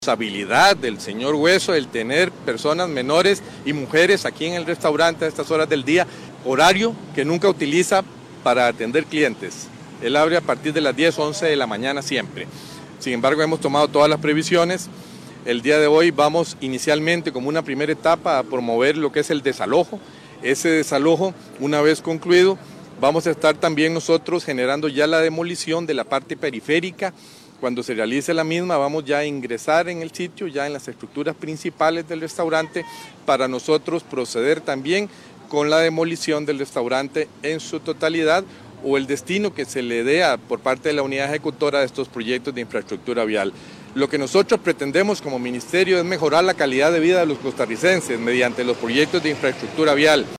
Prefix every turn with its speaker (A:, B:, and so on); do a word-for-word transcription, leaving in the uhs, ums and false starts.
A: Responsabilidad del señor Hueso el tener personas menores y mujeres aquí en el restaurante a estas horas del día, horario que nunca utiliza para atender clientes. Él abre a partir de las diez, once de la mañana siempre. Sin embargo, hemos tomado todas las previsiones. El día de hoy vamos inicialmente como una primera etapa a promover lo que es el desalojo. Ese desalojo, una vez concluido, vamos a estar también nosotros generando ya la demolición de la parte periférica. Cuando se realice la misma, vamos ya a ingresar en el sitio, ya en las estructuras principales del restaurante, para nosotros proceder también con la demolición del restaurante en su totalidad o el destino que se le dé a, por parte de la unidad ejecutora de estos proyectos de infraestructura vial. Lo que nosotros pretendemos como ministerio es mejorar la calidad de vida de los costarricenses mediante los proyectos de infraestructura vial.